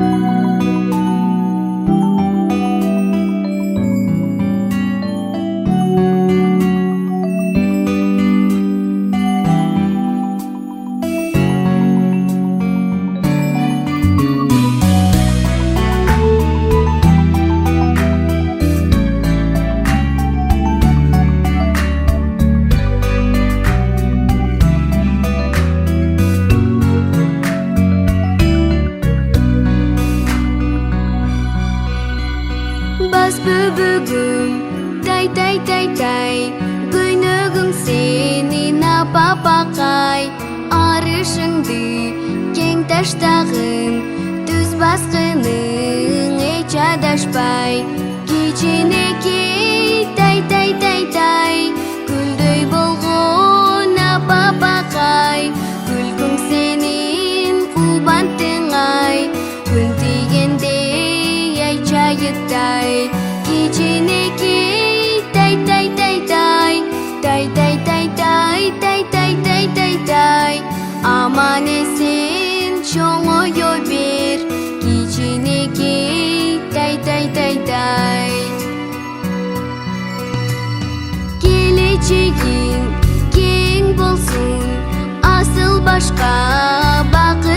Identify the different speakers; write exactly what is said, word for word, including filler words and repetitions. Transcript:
Speaker 1: Бас бөбөгім, тай тай тай тай, күнігің сені напапақай. Арышыңды кең таштағын, түз басқының еч адашпай. Кеченекей тай тай тай тай, күлдөй болғын напапақай. Күлгің сенің қубантыңай, күн тигенде чайытай. Кеченекей тай тай тай тай, тай тай тай тай, тай тай тай тай тай. Аман есен чоңойо бер, кеченекей тай тай тай тай. Келечегің кең болсын, асыл башқа бақыт